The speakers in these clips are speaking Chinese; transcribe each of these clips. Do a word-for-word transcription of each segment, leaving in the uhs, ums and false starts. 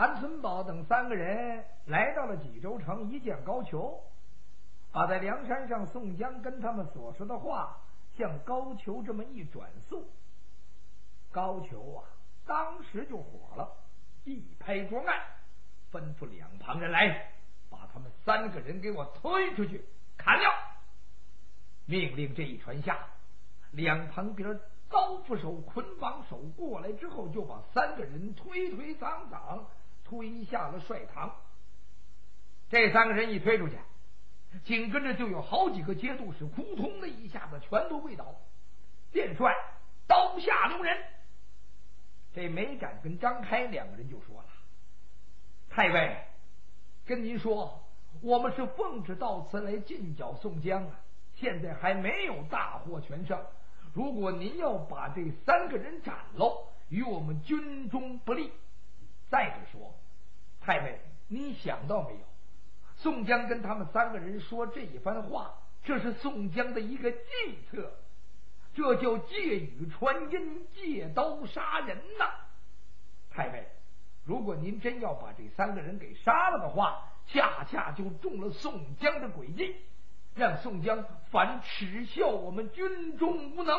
韩存宝等三个人来到了济州城，一见高俅，把在梁山上宋江跟他们所说的话向高俅这么一转述。高俅啊，当时就火了，一拍桌案，吩咐两旁人来，把他们三个人给我推出去砍了。命令这一传下，两旁边高副手、捆绑手过来之后，就把三个人推推搡搡推下了帅堂。这三个人一推出去，紧跟着就有好几个节度使扑通的一下子全都跪倒。殿帅刀下留人。这梅展跟张开两个人就说了：太尉，跟您说，我们是奉旨到此来进剿宋江啊，现在还没有大获全胜。如果您要把这三个人斩喽，与我们军中不利。再者说，太尉，你想到没有？宋江跟他们三个人说这一番话，这是宋江的一个计策，这叫借雨传音，借刀杀人呐！太尉，如果您真要把这三个人给杀了的话，恰恰就中了宋江的诡计，让宋江反耻笑我们军中无能。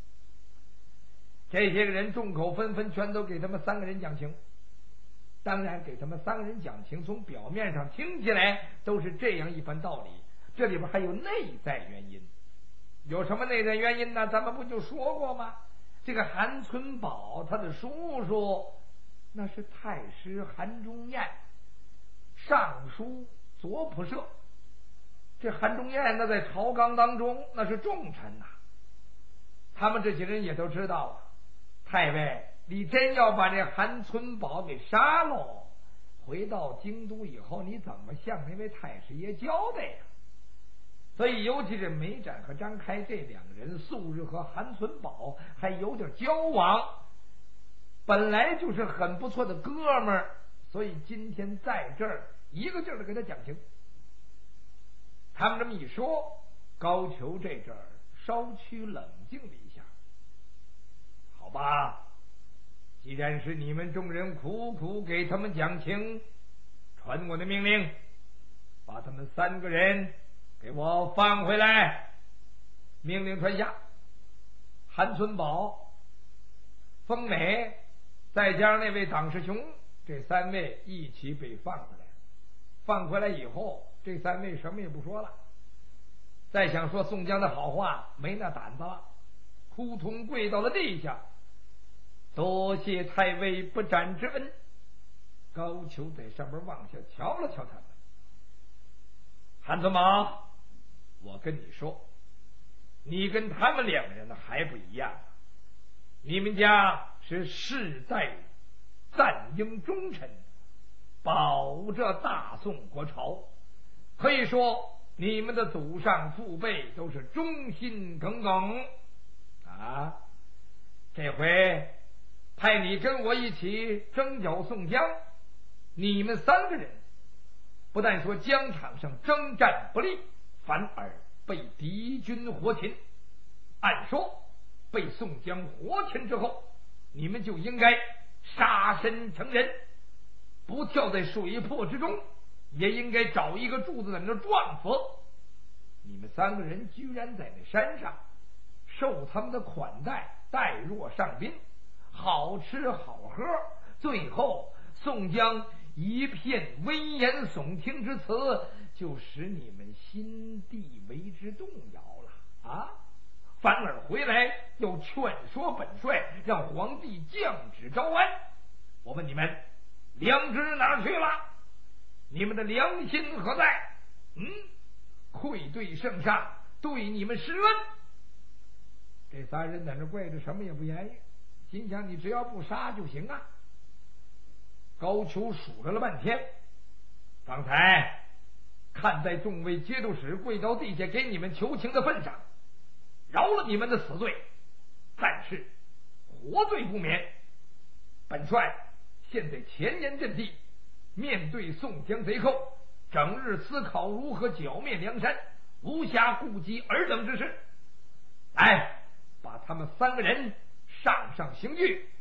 这些个人众口纷纷，全都给他们三个人讲情。当然给他们三个人讲情，从表面上听起来都是这样一番道理，这里边还有内在原因。有什么内在原因呢？咱们不就说过吗？这个韩存宝他的叔叔那是太师韩忠彦，尚书左仆射。这韩忠彦那在朝纲当中那是重臣呐、啊，他们这些人也都知道啊。太尉，你真要把这韩存宝给杀喽，回到京都以后，你怎么向那位太师爷交代呀？所以尤其是梅展和张开这两个人素日和韩存宝还有点交往，本来就是很不错的哥们儿，所以今天在这儿一个劲儿的给他讲情。他们这么一说，高俅这阵儿稍趋冷静了一下。好吧，既然是你们众人苦苦给他们讲情，传我的命令，把他们三个人给我放回来。命令传下，韩存宝、风美再加上那位党师兄，这三位一起被放回来。放回来以后，这三位什么也不说了，再想说宋江的好话没那胆子了，扑通跪到了地下，多谢太尉不斩之恩。高俅在上边往下瞧了瞧他们。韩存宝，我跟你说，你跟他们两个人还不一样，你们家是世代赞英忠臣，保着大宋国朝，可以说你们的祖上父辈都是忠心耿耿啊！这回派你跟我一起征剿宋江，你们三个人不但说疆场上征战不利，反而被敌军活擒。按说被宋江活擒之后，你们就应该杀身成仁，不跳在水泊之中，也应该找一个柱子在那撞死。你们三个人居然在那山上受他们的款待，待若上宾，好吃好喝，最后宋江一片危言耸听之词，就使你们心地为之动摇了啊！反而回来又劝说本帅，让皇帝降旨招安。我问你们，良知哪儿去了？你们的良心何在？嗯，愧对圣上，对你们施恩。这三人在那跪着，什么也不言语，心想你只要不杀就行啊。高俅数了了半天，刚才看在众位节度使跪到地下给你们求情的份上，饶了你们的死罪，但是活罪不免。本帅现在前沿阵地，面对宋江贼寇，整日思考如何剿灭梁山，无暇顾及尔等之事。来，把他们三个人上上刑具，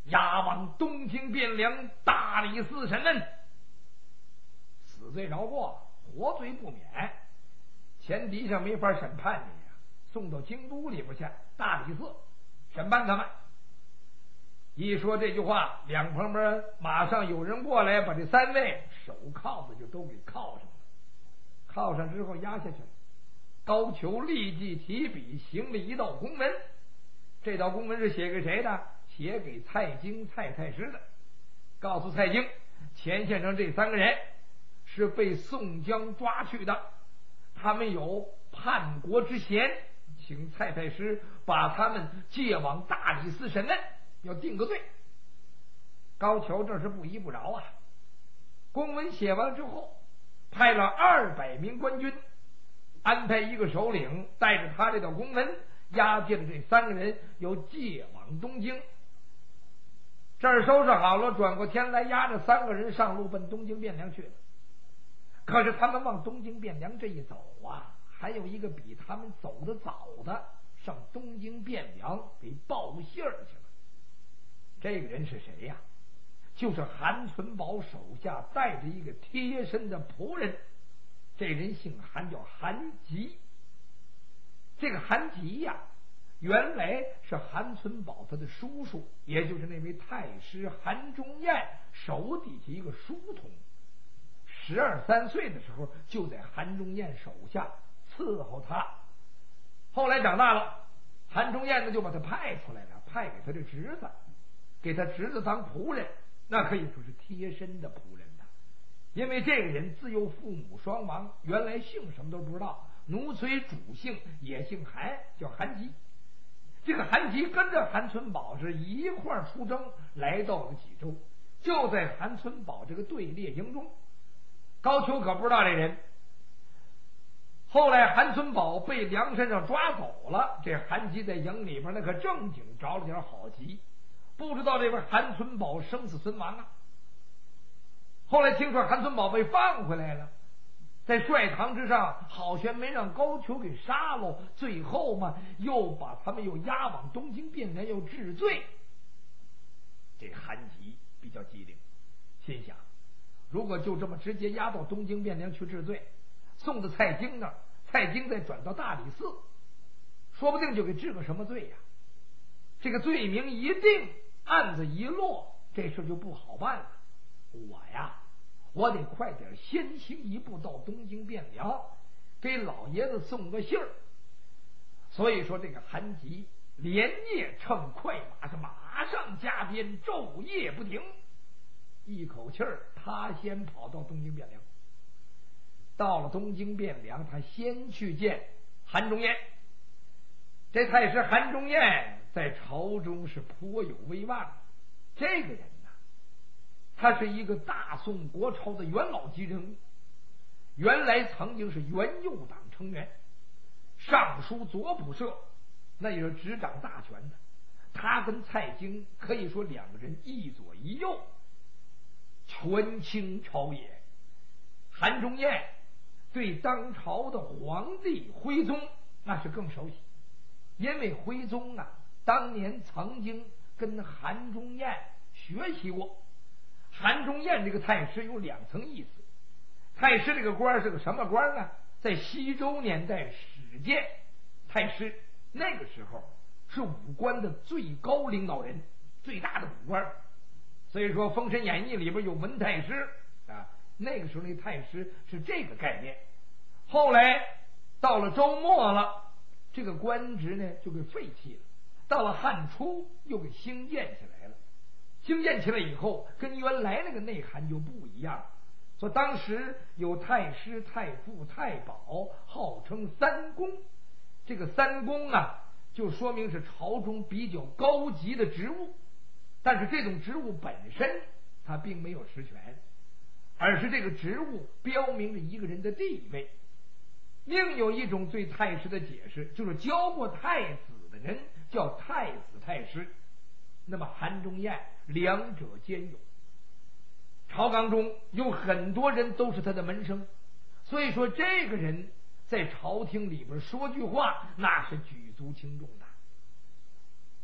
押往东京汴梁大理寺审问，死罪饶过，活罪不免。前敌上没法审判你呀，送到京都里边去，大理寺审判他们。一说这句话，两旁边马上有人过来，把这三位手铐子就都给铐上了。铐上之后压下去了。高俅立即提笔行了一道公文，这道公文是写给谁的？写给蔡京蔡太师的，告诉蔡京，钱先生这三个人是被宋江抓去的，他们有叛国之嫌，请蔡太师把他们借往大理寺审问，要定个罪。高俅这是不依不饶啊！公文写完了之后，派了二百名官军，安排一个首领带着他这道公文押解了这三个人，又借往东京。这儿收拾好了，转过天来押着三个人上路奔东京汴梁去了。可是他们往东京汴梁这一走啊，还有一个比他们走得早的上东京汴梁给报信儿去了。这个人是谁呀？就是韩存宝手下带着一个贴身的仆人，这人姓韩，叫韩吉。这个韩吉呀，原来是韩存宝他的叔叔，也就是那位太师韩忠彦手底下一个书童。十二三岁的时候就在韩忠彦手下伺候他，后来长大了，韩忠彦呢就把他派出来了，派给他的侄子，给他侄子当仆人，那可以说是贴身的仆人呐。因为这个人自幼父母双亡，原来姓什么都不知道，奴随主姓，也姓韩，叫韩吉。这个韩吉跟着韩存宝是一块儿出征，来到了济州，就在韩存宝这个队列营中。高俅可不知道这人，后来韩存宝被梁山上抓走了，这韩吉在营里边那可正经着了点好急，不知道这位韩存宝生死存亡啊。后来听说韩存宝被放回来了，在帅堂之上好悬没让高俅给杀了，最后嘛又把他们又押往东京汴梁，又治罪。这韩吉比较机灵，心想如果就这么直接押到东京汴梁去治罪，送到蔡京那儿，蔡京再转到大理寺，说不定就给治个什么罪呀？这个罪名一定，案子一落，这事就不好办了。我呀，我得快点先行一步到东京汴梁，给老爷子送个信儿。所以说，这个韩吉连夜乘快马，是马上加鞭，昼夜不停，一口气儿，他先跑到东京汴梁。到了东京汴梁，他先去见韩忠彦。这太师韩忠彦在朝中是颇有威望。这个人呢，他是一个大宋国朝的元老级人物，原来曾经是元佑党成员，尚书左仆射，那也是执掌大权的。他跟蔡京可以说两个人一左一右，权倾朝野。韩忠彦对当朝的皇帝徽宗那是更熟悉，因为徽宗啊当年曾经跟韩忠彦学习过。韩忠彦这个太师有两层意思，太师这个官是个什么官呢？在西周年代始建太师，那个时候是武官的最高领导人，最大的武官。所以说《封神演义》里边有文太师啊，那个时候那太师是这个概念。后来到了周末了，这个官职呢就给废弃了，到了汉初又给兴建起来了。兴建起来以后，跟原来那个内涵就不一样了。说当时有太师、太傅、太保，号称三公。这个三公啊，就说明是朝中比较高级的职务，但是这种职务本身它并没有实权，而是这个职务标明着一个人的地位。另有一种对太师的解释，就是教过太子的人叫太子太师。那么韩忠彦两者兼有，朝纲中有很多人都是他的门生，所以说这个人在朝廷里边说句话那是举足轻重的。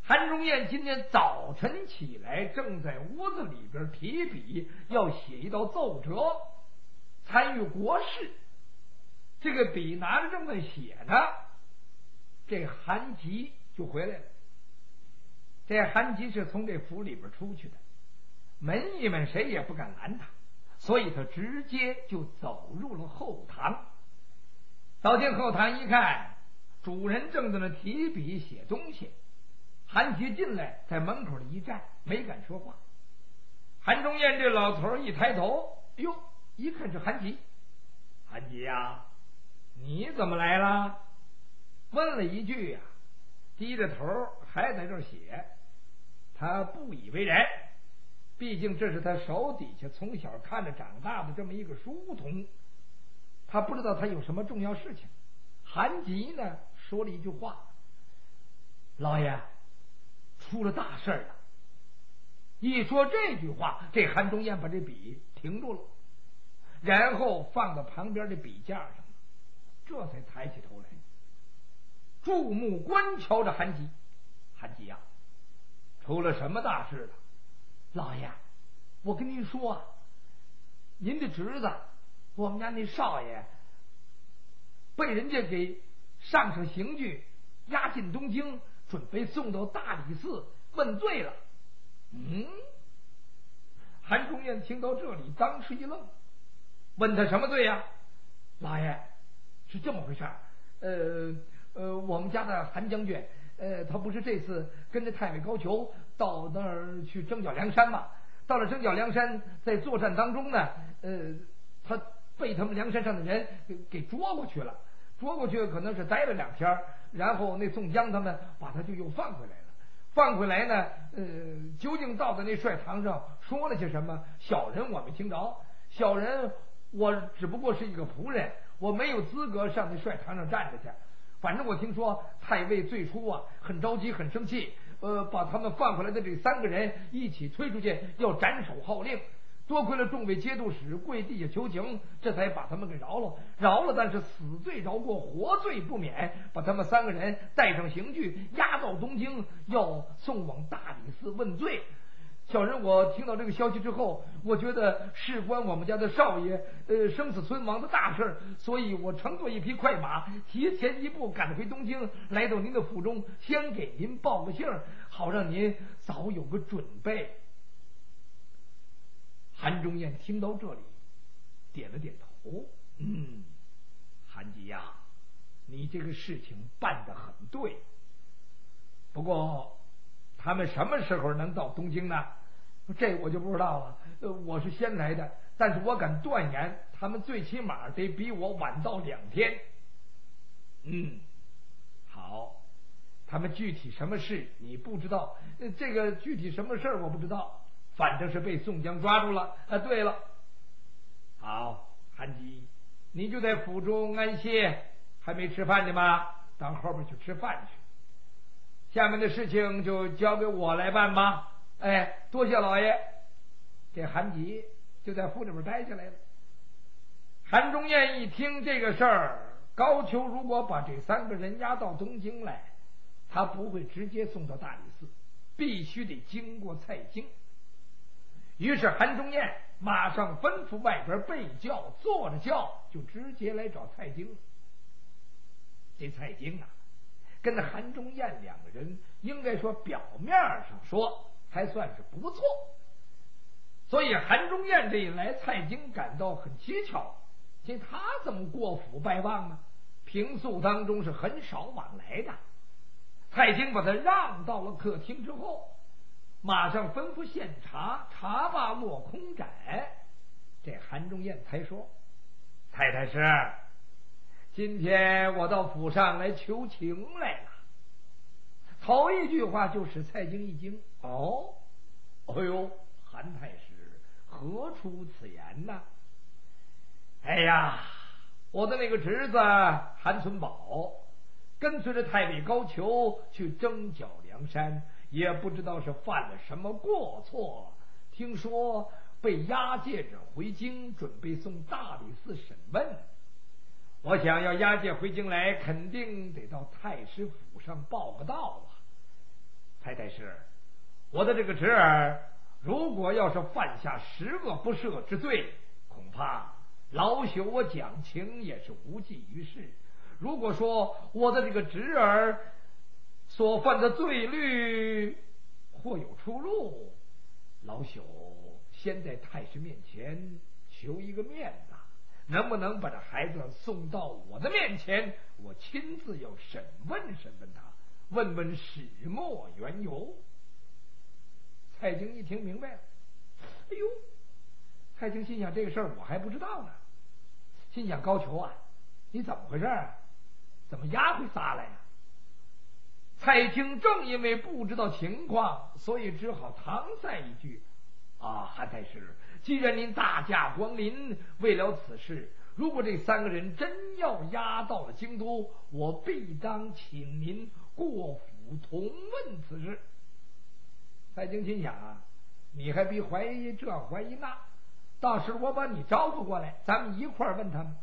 韩忠彦今天早晨起来，正在屋子里边提笔要写一道奏折，参与国事。这个笔拿着正在写呢，这韩吉就回来了。这韩吉是从这府里边出去的，门役们谁也不敢拦他，所以他直接就走入了后堂。走进后堂一看，主人正在那提笔写东西。韩吉进来，在门口里一站，没敢说话。韩忠彦这老头一抬头，哟，一看是韩吉。韩吉呀、啊，你怎么来了？问了一句呀、啊，低着头还在这儿写。他不以为然，毕竟这是他手底下从小看着长大的这么一个书童，他不知道他有什么重要事情。韩吉呢说了一句话：“老爷，出了大事了。”一说这句话，这韩忠彦把这笔停住了，然后放到旁边的笔架上，这才抬起头来，注目观瞧着韩吉。韩吉呀、啊，出了什么大事了？老爷，我跟您说啊，您的侄子，我们家那少爷，被人家给上上刑具，押进东京，准备送到大理寺问罪了。嗯，韩忠彦听到这里，当时一愣，问他什么罪呀、啊？老爷，是这么回事儿。呃呃，我们家的韩将军，呃，他不是这次跟着太尉高俅到那儿去征剿梁山嘛？到了征剿梁山，在作战当中呢，呃，他被他们梁山上的人给给捉过去了。捉过去可能是待了两天，然后那宋江他们把他就又放回来了。放回来呢，呃，究竟到的那帅堂上说了些什么？小人我没听着。小人我只不过是一个仆人，我没有资格上那帅堂上站着去。反正我听说太尉最初啊很着急很生气，呃，把他们放回来的这三个人一起推出去要斩首号令。多亏了众位节度使跪地下求情，这才把他们给饶了。饶了，但是死罪饶过，活罪不免，把他们三个人带上刑具，押到东京，要送往大理寺问罪。小人我听到这个消息之后，我觉得事关我们家的少爷呃生死存亡的大事，所以我乘坐一匹快马，提前一步赶回东京，来到您的府中，先给您报个信儿，好让您早有个准备。韩忠彦听到这里，点了点头，嗯，韩吉呀、啊，你这个事情办得很对。不过，他们什么时候能到东京呢？这我就不知道了。呃，我是先来的，但是我敢断言，他们最起码得比我晚到两天。嗯，好，他们具体什么事你不知道，呃、这个具体什么事我不知道。反正是被宋江抓住了啊！对了，好，韩吉，你就在府中安歇，还没吃饭呢吗？到后边去吃饭去。下面的事情就交给我来办吧。哎，多谢老爷。这韩吉就在府里边待下来了。韩忠彦一听这个事儿，高俅如果把这三个人押到东京来，他不会直接送到大理寺，必须得经过蔡京。于是韩忠彦马上吩咐外边备轿，坐着轿就直接来找蔡京了。这蔡京啊，跟韩忠彦两个人应该说表面上说还算是不错，所以韩忠彦这一来，蔡京感到很蹊跷，这他怎么过府拜望呢？平素当中是很少往来的。蔡京把他让到了客厅之后，马上吩咐献茶，茶罢落空盏。这韩忠彦才说：“蔡太师，今天我到府上来求情来了。”头一句话就使蔡京一惊。哦，哎呦，韩太师何出此言呢？哎呀，我的那个侄子韩存宝跟随着太尉高俅去征剿梁山，也不知道是犯了什么过错，听说被押解着回京，准备送大理寺审问。我想要押解回京来，肯定得到太师府上报个到啊。 太太师，我的这个侄儿如果要是犯下十恶不赦之罪，恐怕老朽我讲情也是无济于事。如果说我的这个侄儿所犯的罪律或有出入，老朽先在太师面前求一个面子，能不能把这孩子送到我的面前，我亲自要审问审问他，问问始末缘由。蔡京一听明白了，哎呦，蔡京心想这个事儿我还不知道呢，心想高俅啊，你怎么回事啊？怎么押回仨来呀？蔡京正因为不知道情况，所以只好搪塞一句：啊，韩太师，既然您大驾光临，为了此事，如果这三个人真要押到了京都，我必当请您过府同问此事。蔡京心想啊，你还别怀疑这怀疑那，到时我把你招呼过来，咱们一块儿问他们。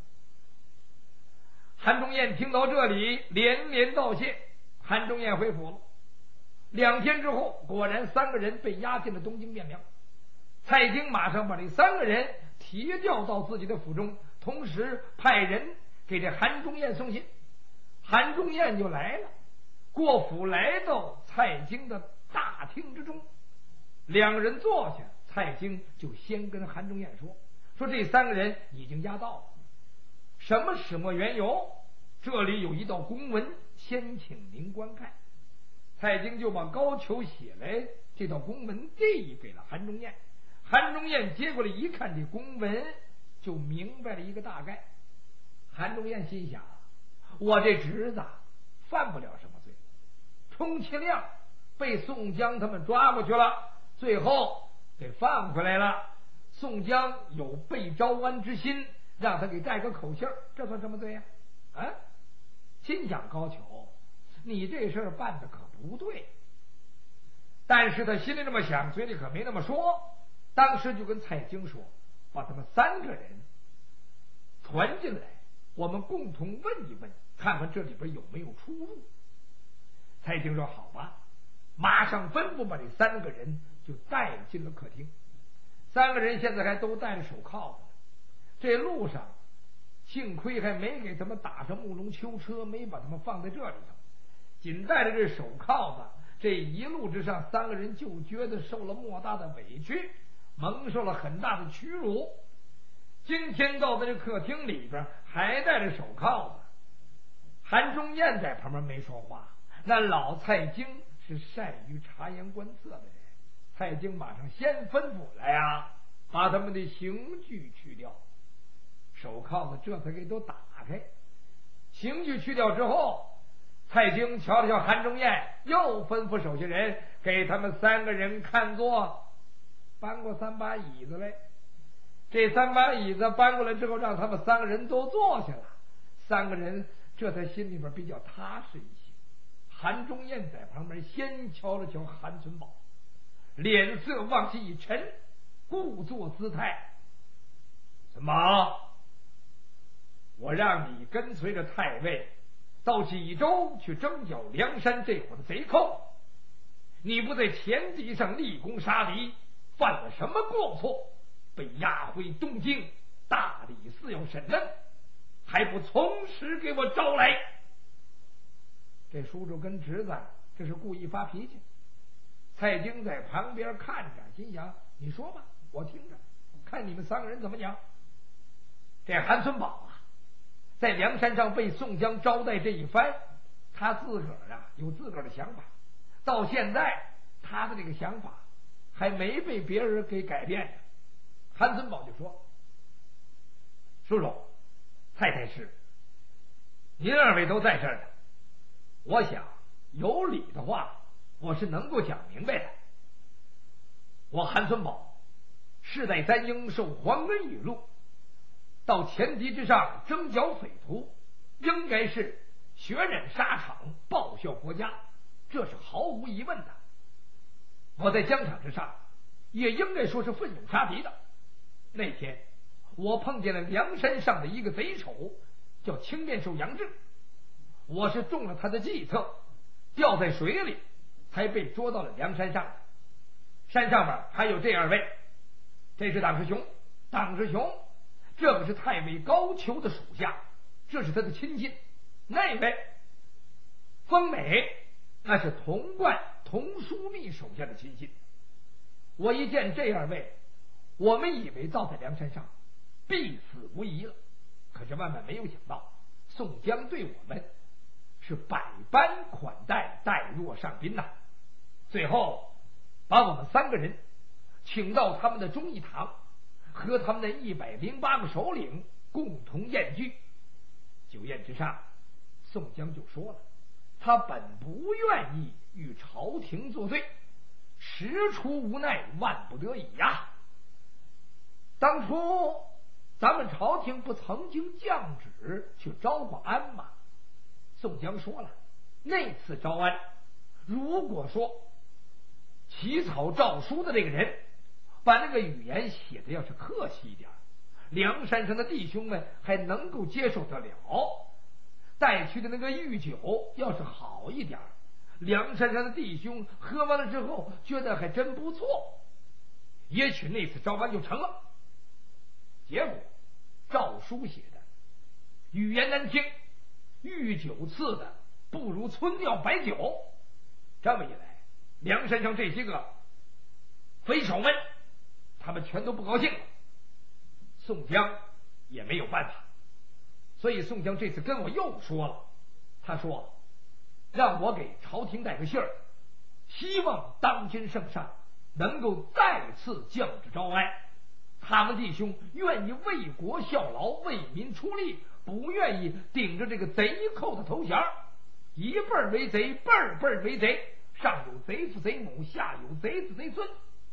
韩忠彦听到这里，连连道谢。韩忠彦回府了。两天之后，果然三个人被押进了东京汴梁。蔡京马上把这三个人提调到自己的府中，同时派人给这韩忠彦送信。韩忠彦就来了，过府来到蔡京的大厅之中，两人坐下，蔡京就先跟韩忠彦说说这三个人已经押到了，什么始末缘由，这里有一道公文，先请您观看。蔡京就把高俅写来这道公文递给了韩忠彦。韩忠彦接过来一看，这公文就明白了一个大概。韩忠彦心想，我这侄子犯不了什么罪，充其量被宋江他们抓过去了，最后给放回来了，宋江有被招安之心，让他给带个口信儿，这算什么罪呀？啊，心想高俅，你这事儿办的可不对。但是他心里这么想，嘴里可没那么说。当时就跟蔡京说，把他们三个人传进来，我们共同问一问，看看这里边有没有出入。蔡京说好吧，马上吩咐把这三个人就带进了客厅。三个人现在还都戴着手铐子，这路上幸亏还没给他们打上木龙囚车，没把他们放在这里头，仅带着这手铐子，这一路之上三个人就觉得受了莫大的委屈，蒙受了很大的屈辱。今天到在这客厅里边还带着手铐子，韩忠彦在旁边没说话。那老蔡京是善于察言观色的人，蔡京马上先吩咐来呀，把他们的刑具去掉。手铐子这才给都打开，刑具去掉之后，蔡京瞧了瞧韩忠彦，又吩咐手下人给他们三个人看作搬过三把椅子来。这三把椅子搬过来之后，让他们三个人都坐下了，三个人这才心里边比较踏实一些。韩忠彦在旁边先瞧了瞧韩存宝，脸色往下一沉，故作姿态：怎么，我让你跟随着太尉到济州去征剿梁山这伙的贼寇，你不在前敌上立功杀敌，犯了什么过错，被押回东京，大理寺要审问，还不从实给我招来？这叔叔跟侄子这是故意发脾气。蔡京在旁边看着，心想你说吧，我听着，看你们三个人怎么讲。这韩存宝啊，在梁山上被宋江招待这一番，他自个儿啊有自个儿的想法，到现在他的这个想法还没被别人给改变呢。韩存宝就说：叔叔，蔡太师，您二位都在这儿呢，我想有理的话我是能够讲明白的。我韩存宝世代三英，受皇恩雨露，到前敌之上征剿匪徒，应该是血染沙场，报效国家，这是毫无疑问的。我在疆场之上也应该说是奋勇杀敌的。那天我碰见了梁山上的一个贼首，叫青面兽杨志，我是中了他的计策，掉在水里， 才被捉到了梁山上。山上面还有这二位，这是党师兄，党师兄，这个是太尉高俅的属下，这是他的亲信。那位风美，那是童贯、童枢密手下的亲信。我一见这二位，我们以为到在梁山上必死无疑了，可是万万没有想到，宋江对我们是百般款待，待若上宾呐。最后把我们三个人请到他们的忠义堂，和他们的一百零八个首领共同宴聚。酒宴之上，宋江就说了，他本不愿意与朝廷作对，实出无奈，万不得已呀。当初咱们朝廷不曾经降旨去招过安吗？宋江说了，那次招安，如果说起草诏书的这个人把那个语言写的要是客气一点，梁山上的弟兄们还能够接受得了，带去的那个御酒要是好一点，梁山上的弟兄喝完了之后觉得还真不错，也许那次招安就成了。结果诏书写的语言难听，御酒赐的不如村调白酒，这么一来，梁山上这些个匪首们他们全都不高兴了。宋江也没有办法，所以宋江这次跟我又说了，他说让我给朝廷带个信儿，希望当今圣上能够再次降旨招安，他们弟兄愿意为国效劳，为民出力，不愿意顶着这个贼寇的头衔，一辈儿为贼，辈儿辈儿为贼，上有贼父贼母，下有贼子贼孙。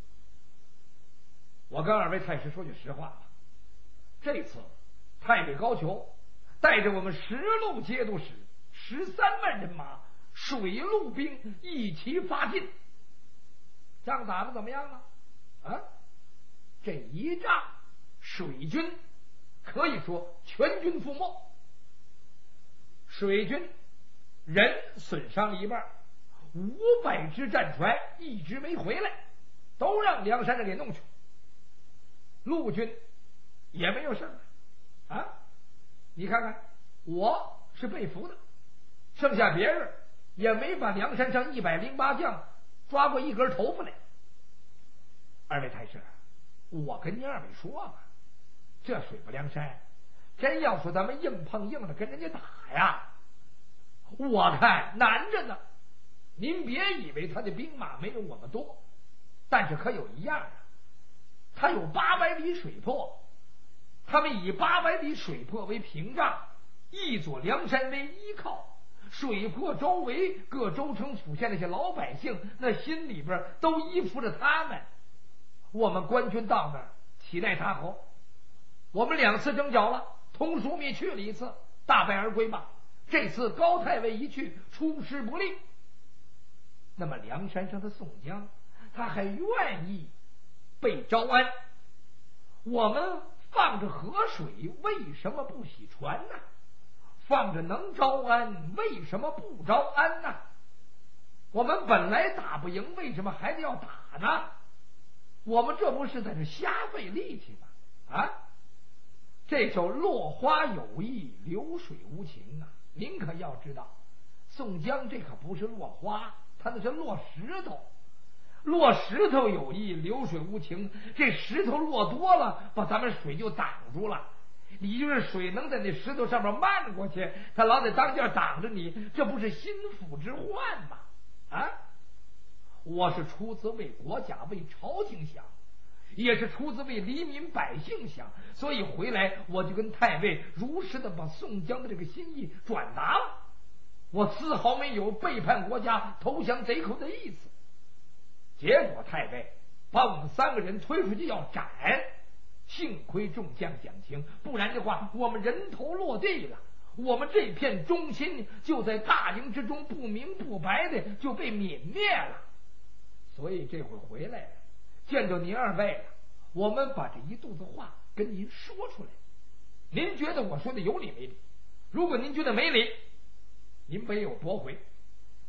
我跟二位太师说句实话吧，这次太尉高俅带着我们十路节度使十三万人马，水陆兵一齐发进，仗打得怎么样啊？啊，这一仗水军可以说全军覆没，水军人损伤了一半，五百只战船一直没回来，都让梁山人给弄去。陆军也没有胜啊！你看看，我是被俘的，剩下别人也没把梁山上一百零八将抓过一根头发来。二位太师，我跟你二位说吧，这水泊梁山真要说咱们硬碰硬的跟人家打呀，我看难着呢。您别以为他的兵马没有我们多，但是可有一样啊，他有八百里水泊，他们以八百里水泊为屏障，一座梁山为依靠，水泊周围各州城府县那些老百姓，那心里边都依附着他们。我们官军到那儿岂奈他何？我们两次征剿了，童枢密去了一次，大败而归吧。这次高太尉一去，出师不利。那么梁山上的宋江，他还愿意被招安，我们放着河水为什么不洗船呢？放着能招安为什么不招安呢？我们本来打不赢，为什么还得要打呢？我们这不是在这瞎费力气吗？啊，这首落花有意，流水无情啊！您可要知道，宋江这可不是落花，他那是落石头。落石头有意，流水无情，这石头落多了，把咱们水就挡住了。你就是水能在那石头上面漫过去，他老得当间挡着你，这不是心腹之患吗？啊！我是出自为国家为朝廷想，也是出自为黎民百姓想，所以回来我就跟太尉如实的把宋江的这个心意转达了，我丝毫没有背叛国家投降贼寇的意思。结果太尉把我们三个人推出去要斩，幸亏众将讲情，不然的话我们人头落地了，我们这片忠心就在大营之中不明不白的就被泯灭了。所以这会回来见到您二位了，我们把这一肚子话跟您说出来，您觉得我说的有理没理？如果您觉得没理，您没有驳回，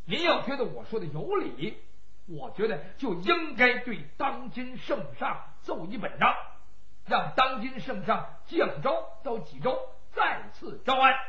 您要觉得我说的有理，我觉得就应该对当今圣上奏一本章，让当今圣上降诏到济州，再次招安。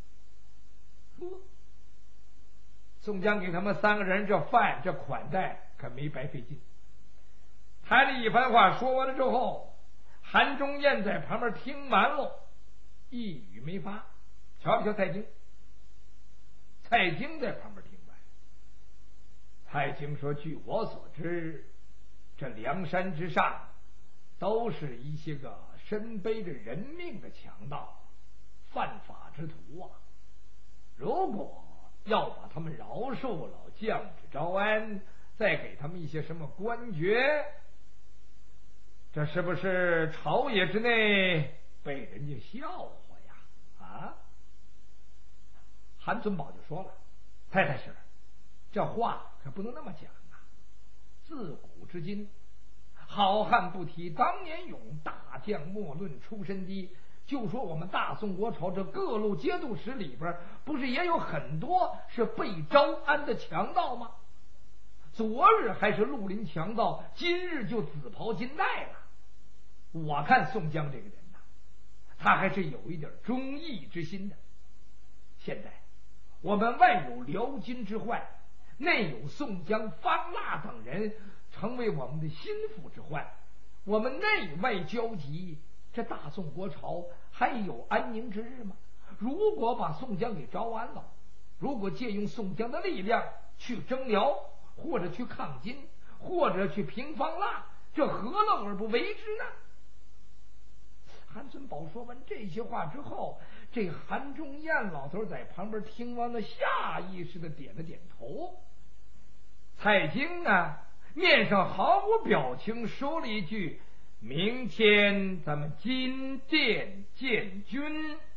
宋江给他们三个人这饭这款待可没白费劲。他这一番话说完了之后，韩忠彦在旁边听完了，一语没发。瞧不瞧蔡京？蔡京在旁边听完。蔡京说：“据我所知，这梁山之上都是一些个身背着人命的强盗、犯法之徒啊！如果要把他们饶恕了，降旨招安，再给他们一些什么官爵，这是不是朝野之内被人家笑话呀？”啊！韩存宝就说了：“太太是，这话可不能那么讲啊！自古至今，好汉不提当年勇，大将莫论出身低。就说我们大宋国朝这各路节度使里边，不是也有很多是被招安的强盗吗？昨日还是绿林强盗，今日就紫袍金带了。我看宋江这个人呐，他还是有一点忠义之心的。现在我们外有辽金之患，内有宋江、方腊等人成为我们的心腹之患，我们内外交集，这大宋国朝还有安宁之日吗？如果把宋江给招安了，如果借用宋江的力量去征辽，或者去抗金，或者去平方腊，这何乐而不为之呢？”韩存宝说完这些话之后，这韩忠彦老头在旁边听完了，下意识的点了点头。蔡京呢，面上毫无表情，说了一句：“明天咱们金殿见君。”